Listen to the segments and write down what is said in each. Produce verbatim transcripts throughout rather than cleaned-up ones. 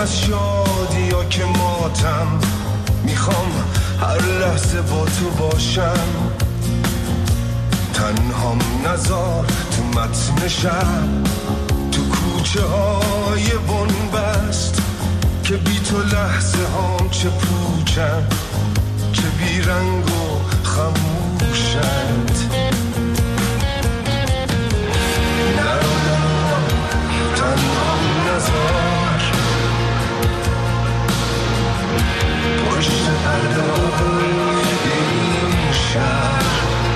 از شادی یا که ماتم، میخوام هر لحظه با تو باشم. تنهام نزار تو متن شب، تو کوچه های بنبست، که بی تو لحظه هام چه پوچن، چه بی رنگ و خموشند. نرو تنهام نزار، پشت پرده این شهر.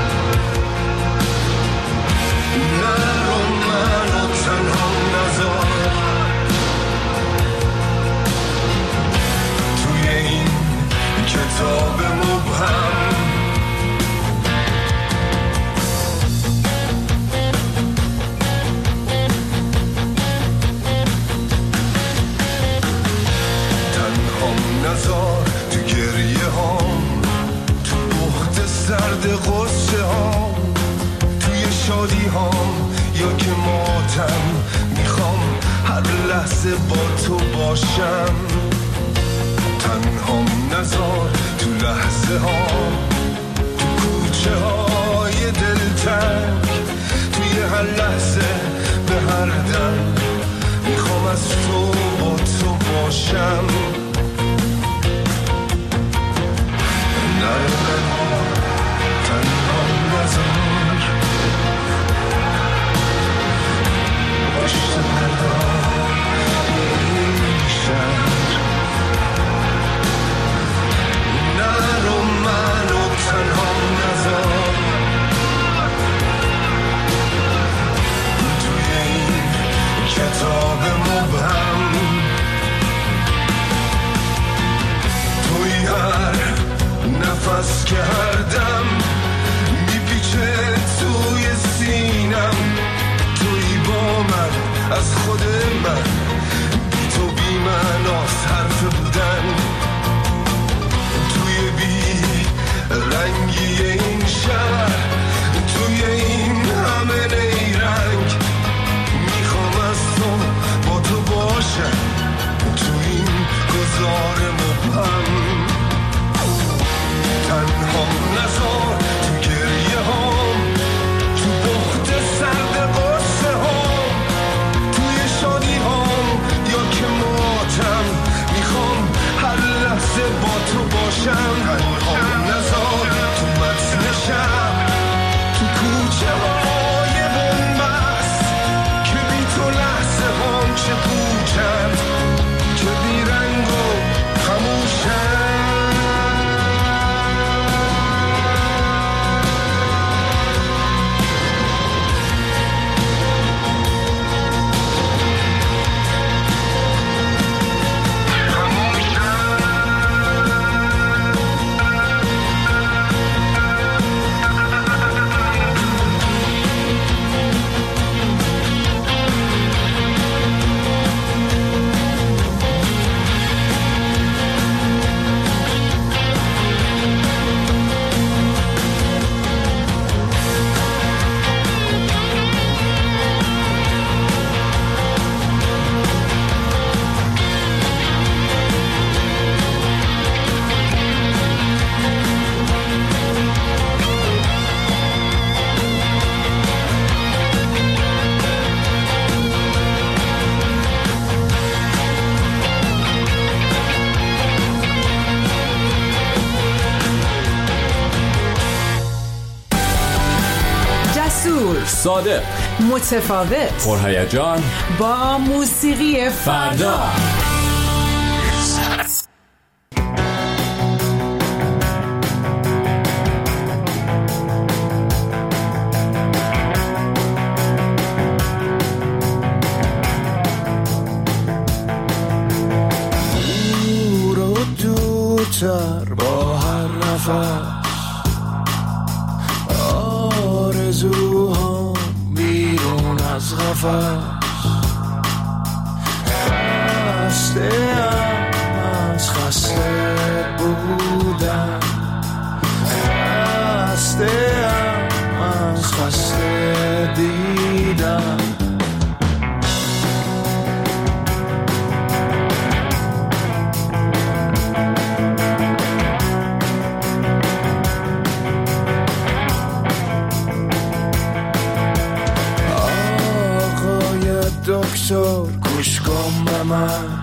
نرو منو تنهام نزار، توی این کتاب مبهم. نزار تو گریه هام، تو بخت سرد غصه هام، توی شادی هام یا که ماتم، میخوام هر لحظه با تو باشم. تنهام نزار تو لحظه هام، تو کوچه های دلتنگ، توی هر لحظه به هر دم، میخوام از تو با تو باشم. تنهام نزار، پشت پرده این شهر. نرو منو تنهام نزار، توی این کتاب مبهم. توی هر نفس که هر دم میپیچه توی سینم، توی با من از خود من، بی تو بی معناست حرف بودن. توی بی رنگی این شهر، توی این همه نیرنگ، میخوام از تو با تو باشم، توی این گذار مبهم. تنهام نزار تو گریه هام، تو بخت سرد غصه هام، توی شادی هام یا که ماتم، میخوام هر لحظه با تو باشم. تنهام نزار تو متن شب، تو کوچه های بنبست، که بی تو لحظه هام چه پوچند، چه بی رنگ و خموشند. صادق، متفاوت، پرهیجان، با موسیقی فردا. دور و دورتر با هر نفس، آرزوها بیرون از قفس. خسته ام از خسته بودن، خسته ام از خسته دیدن. دکتر گوش کن به من،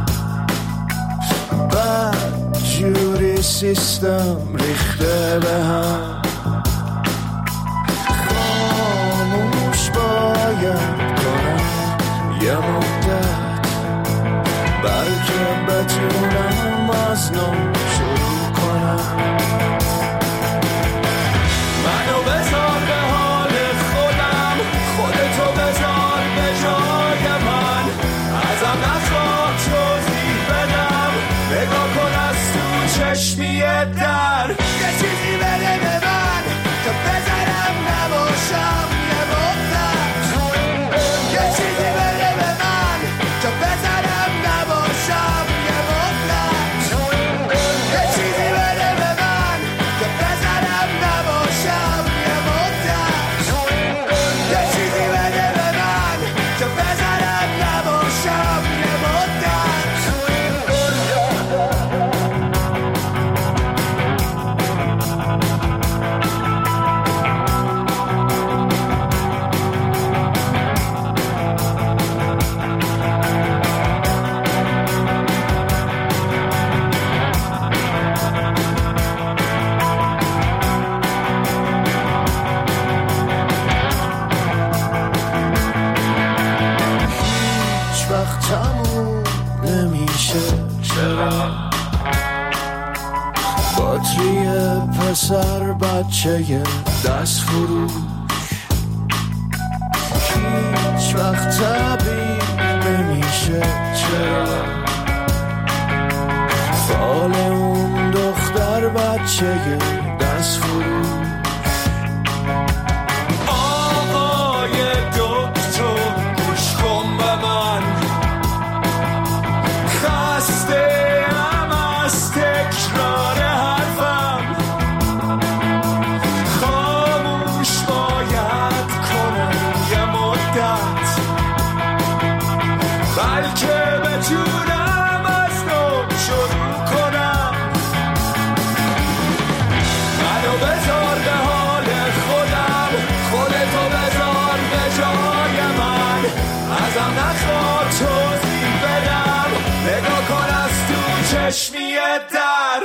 بد جوری سیستم ریخته به هم، خاموش باید کنم یه مدت، بلکه بتونم از نو شروع کنم. منو بذار به حال خودم، خودتو بذار به جای من، ازم نخواه توضیح بدم، نگاه کن از تو چشمی در، یه چیزی بده به من که بذارم نباشم یه مدت، یه چیزی بده به من که بذارم نباشم یه مدت، یه چیزی بده به من که بذارم نباشم یه مدت، یه چیزی بده به من که بذارم نباشم یه مدت. هیچ وقت تموم نمیشه چرا باتری پسر بچه دست فروش، هیچ وقت طبیب نمیشه چرا فال اون دختر بچه دست فروش. آقای دکتر گوش کن به من، خسته ام از تکرار حرفم، خاموش باید کنم یه مدت، بلکه بتونم از نو شروع کنم. منو بذار به حال خودم، خودتو بذار به جای من، ازم نخواه توضیح بدم، نگاه کن از تو چشمی در،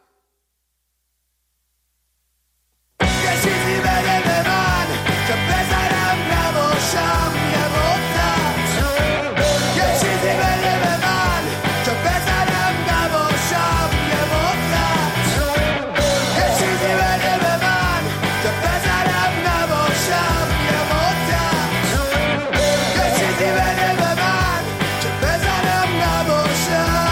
یه چیزی بده به من که بذارم نباشم یه مدت، یه چیزی بده به من که بذارم نباشم یه مدت، یه چیزی بده به من که بذارم نباشم یه مدت، یه چیزی بده به من که بذارم نباشم.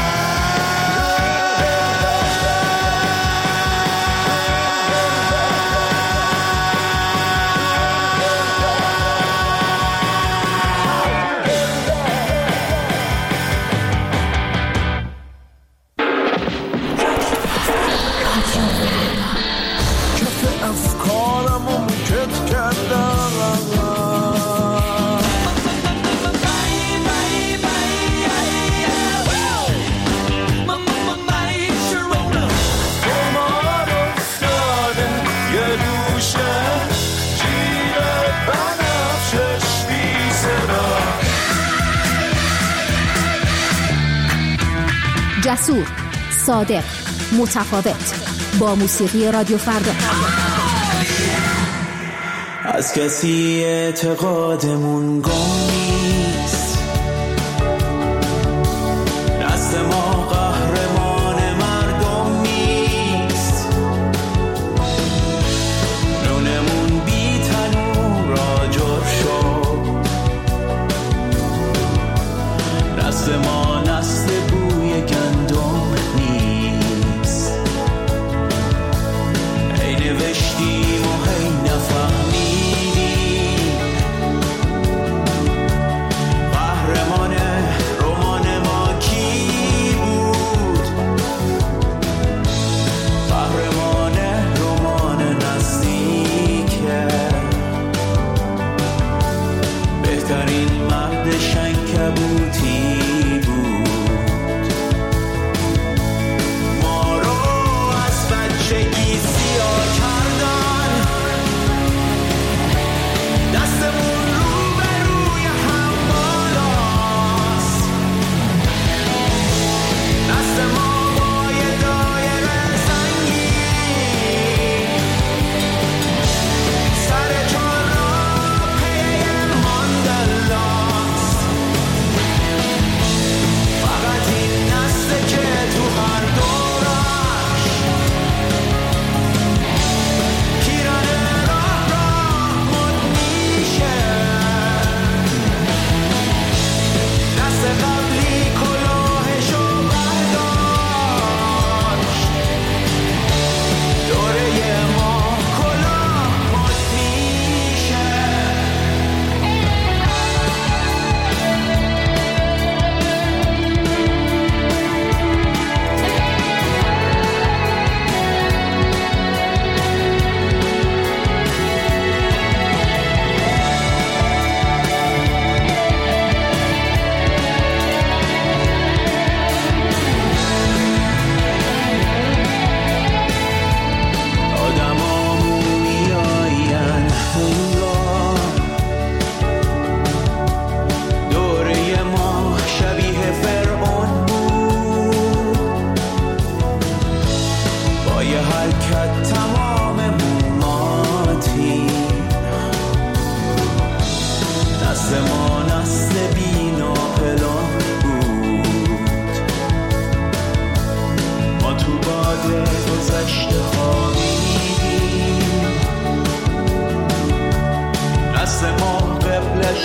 کف افکارمو موکت کردم، قمار افتاده یه دوشه جیب بنفشش بی صدا. جسور، صادق، متفاوت، با موسیقی رادیو فردا. از کسی اعتقادمون گم نیست، دست ما قهرمان مردم نیست، نونمون بی تنور آجر شد، دست ما نسل بوی گندم نیست، هی نوشتیم و هی نفهمیدیم،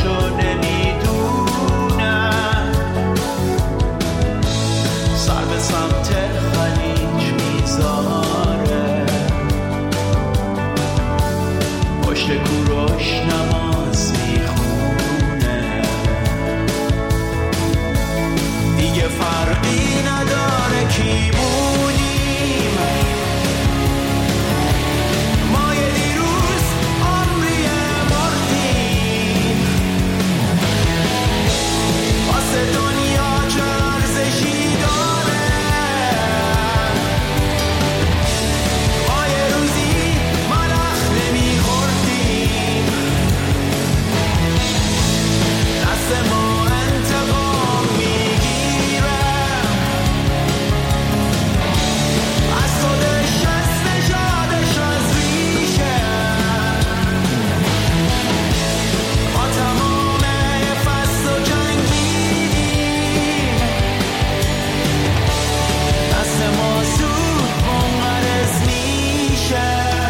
راهشو نمیدونن، سر به سمت خلیج میذاره، پشت کوروش نماز میخونه، دیگه فرقی نداره کی بودیم، ما یه دیروز عمری مردیم، واسه دنیا چه ارزشی داره، ما یه روزی ملخ نمیخوردیم، دست ما انتقام میگیره از خودش، از نژادش، از ریشه، با تمام فصل و جنگیدیم، دست ما زود منقرض میشه.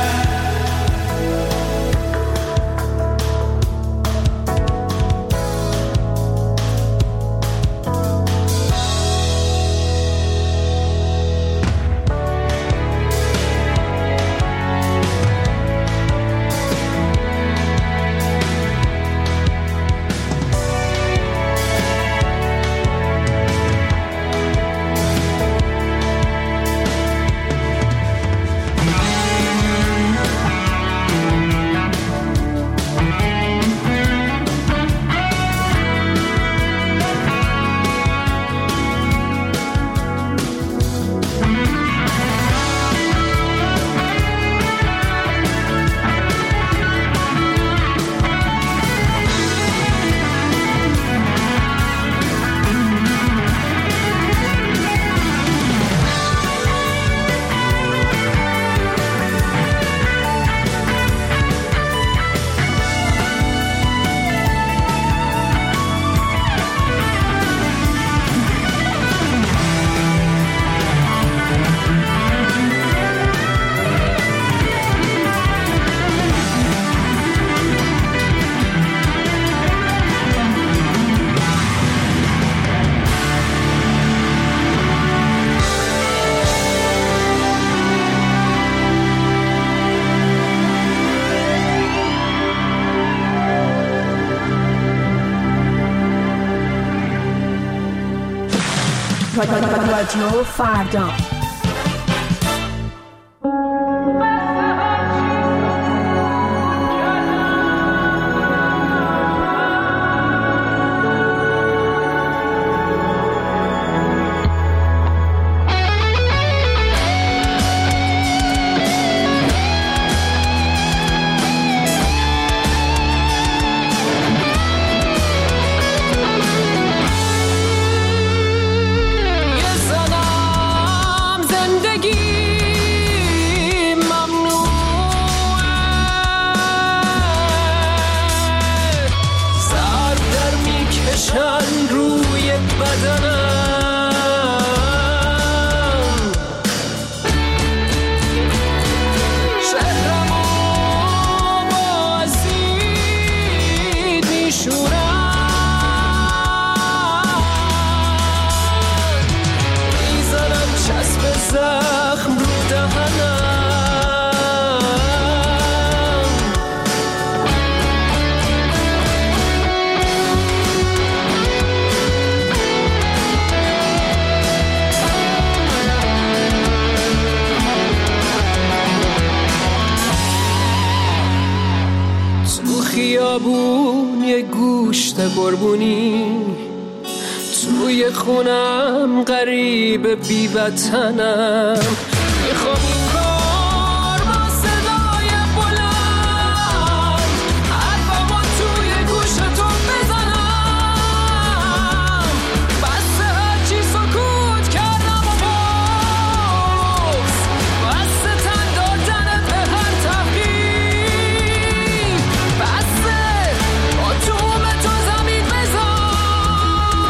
رادیو فردا. خیابون یه گوشت قربونی، توی خونم غریب بی وطنم، میخوام این کار با صدای بلند حرفمو توی گوشتون بزنم، بس هرچی سکوت کردم و باز بس تن دادن به هر تفکیر، بس با توم تو زمین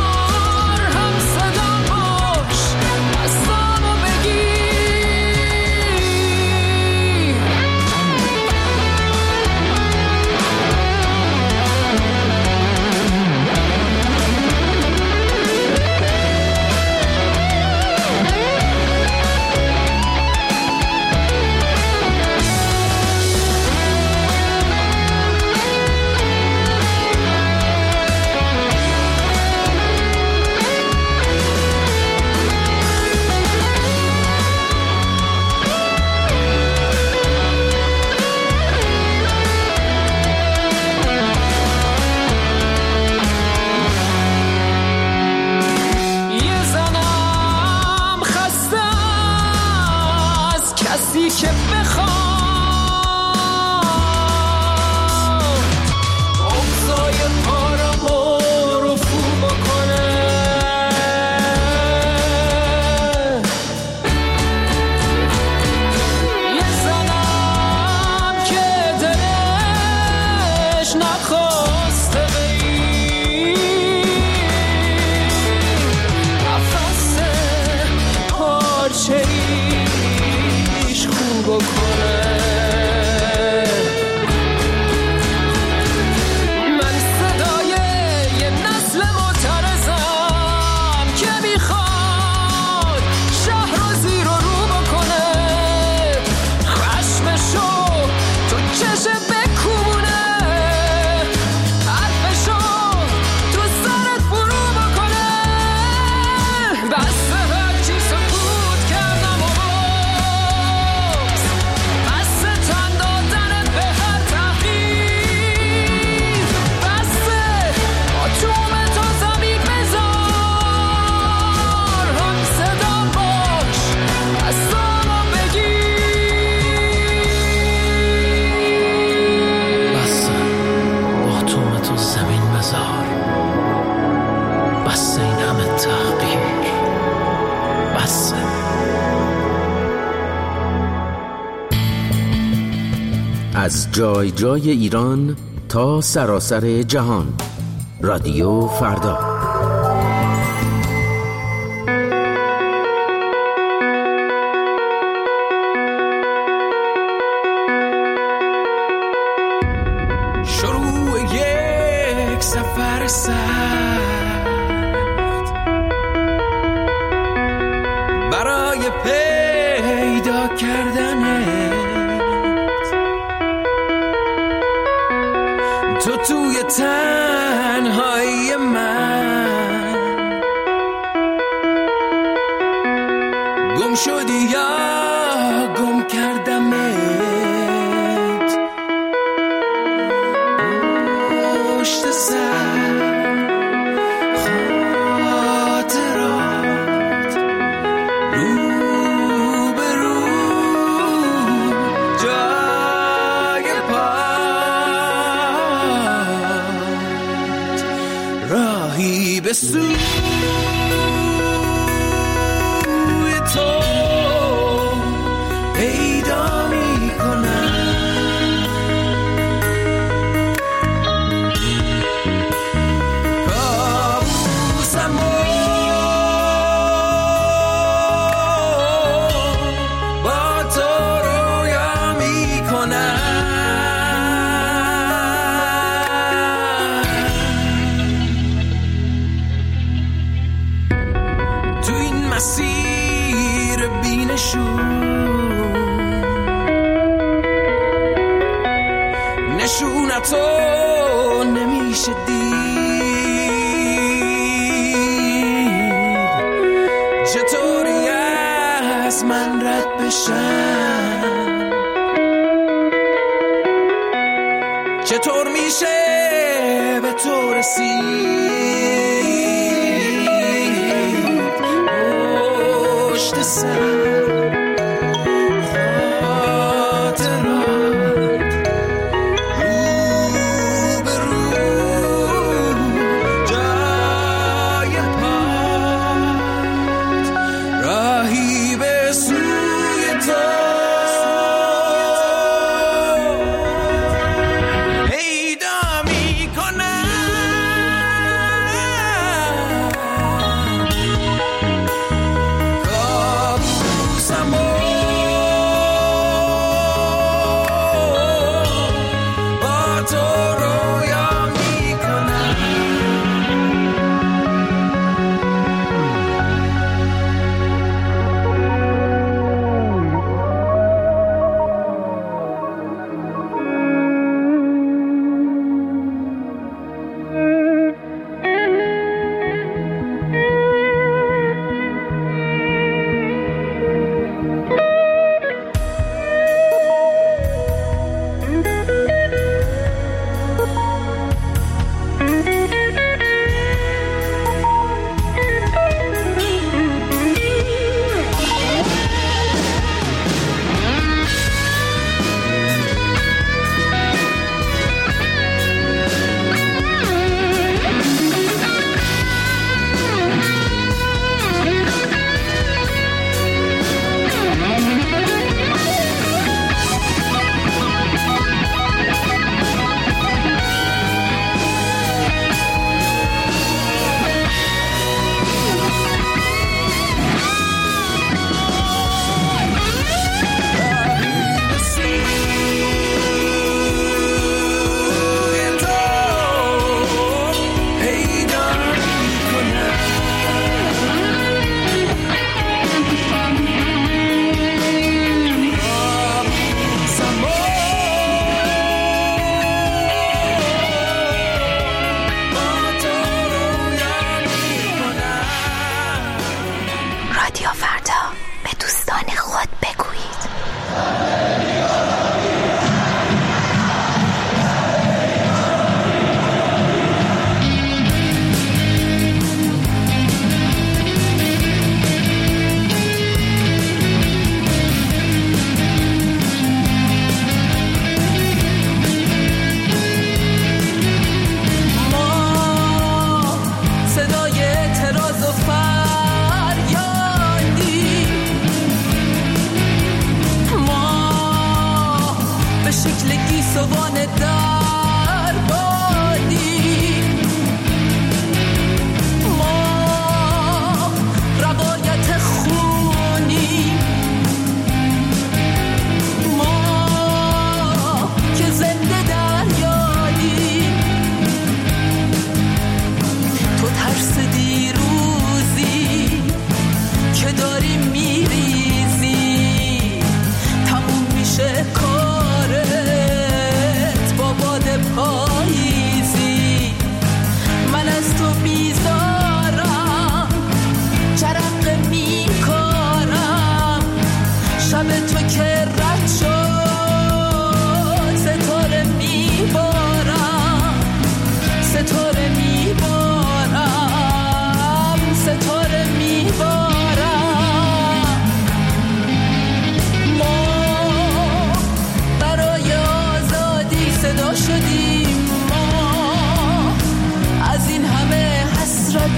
بذار هم صدا باش، بستامو بگیر. از جای جای ایران تا سراسر جهان، رادیو فردا. شروع یک سفر سخت برای پیدا کردنت، تو توی تنهایی من گم شدی یا گم کردمت، پشت سر خاطرات رو به رو جای پات، راهی به سوی تو پیدا می کنم، کابوسمو با تو رویا می کنم، تو این مسیر بینشون نشونتو نمیشه دید، چطوری از من رد بشم، چطور میشه به تو رسید، پشت سر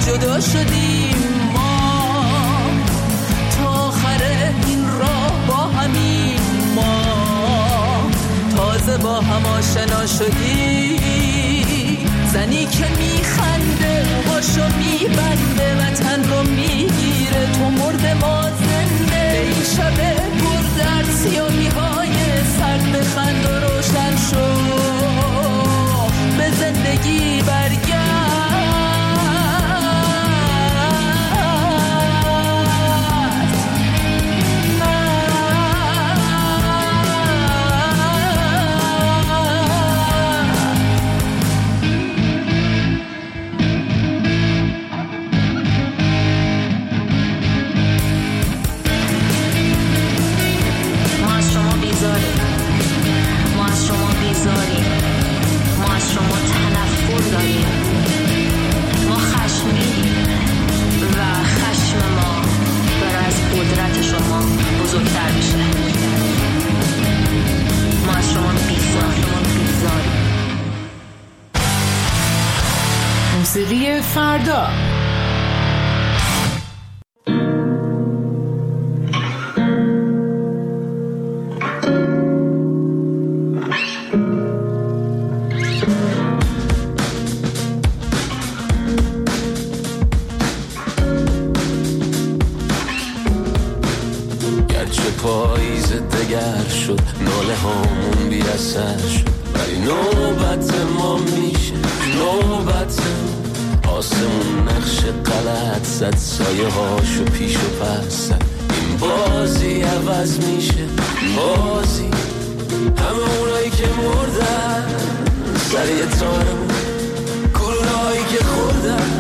جدا شدیم ما، تا آخر این راه با همین ما، تازه با هم آشنا شدی. زنی که میخنده باشو میبنده وطن رو میگیره، تو مرده ما زنده. این شب بردرد سیاهی های سرد بخند و روشن شو، به زندگی برگرد. موسیقی فردا. گرچه پاییز دگر شد، ناله هامون بی اثر شد، ولی نوبت ما میشه، نوبت آسمون نقش غلط زد، سایه هاشو پیش و پس زد. این بازی عوض میشه، بازی همه اونایی که مردن سر یه تارمون، گلولهایی که خوردن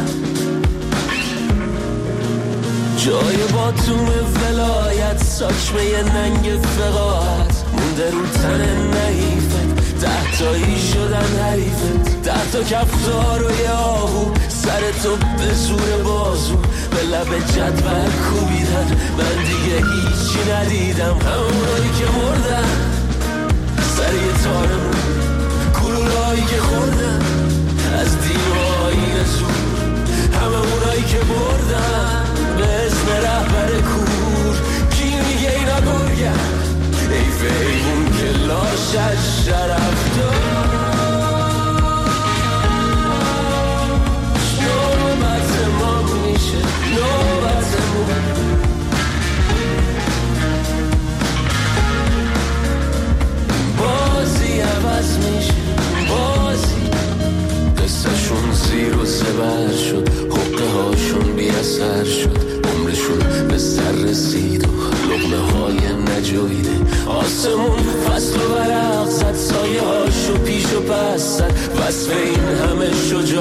جای باتوم ولایت، ساکمه ننگ فقاعت مونده رو تن نحیفت. ده تایی شدن حریفت، ده تا کفتار و یه آهو سر تو به زور بازو به لب جدول کوبیدن. من دیگه هیچی ندیدم، همونایی که مردن سر یه تارمون، گلولهایی که خوردن از دیوهای زور، همه اونایی که بردن به اسم رهبر کور. کی میگه اینا گرگن؟ ای فیمون که لاشش شرف داشت. نوبت ما میشه، نوبتمون بازی عوض میشه، بازی قصهشون زیر و زبر شد، حقه هاشون بی اثر شد، عمرشون به سر رسید و لقمه های نجویده. آسمون فصل و برق زد، سایه هاشو پیش و پس زد، وصف این همه شجاعت